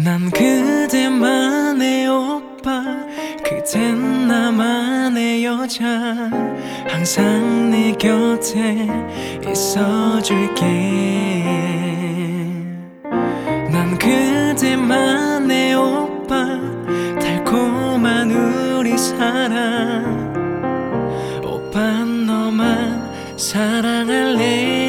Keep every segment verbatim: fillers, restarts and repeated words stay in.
난 그대만의 오빠, 그댄 나만의 여자. 항상 네 곁에 있어줄게. 난 그대만의 오빠, 달콤한 우리 사랑. 오빤 너만 사랑할래.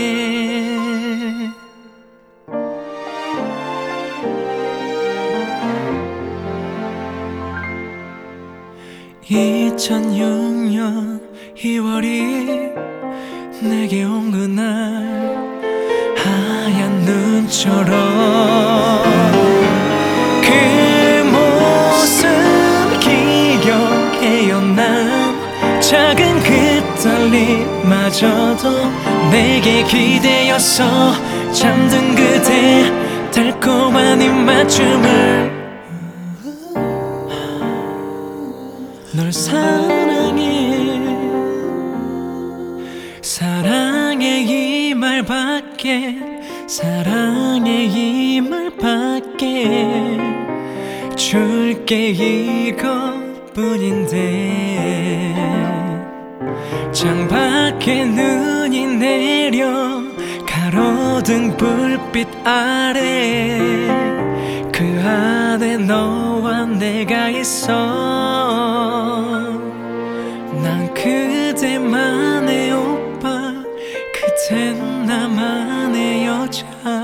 이천육 년 이월이 내게 온 그날, 하얀 눈처럼 그 모습 기억해요. 난 작은 그 떨림마저도 내게 기대었어. 잠든 그대 달콤한 입맞춤을. 널 사랑해, 사랑해 이 말밖에, 사랑해 이 말밖에 줄게 이것뿐인데. 창밖에 눈이 내려 가로등 불빛 아래, 그 안에 너와 내가 있어. 난 그대만의 오빠, 그댄 나만의 여자.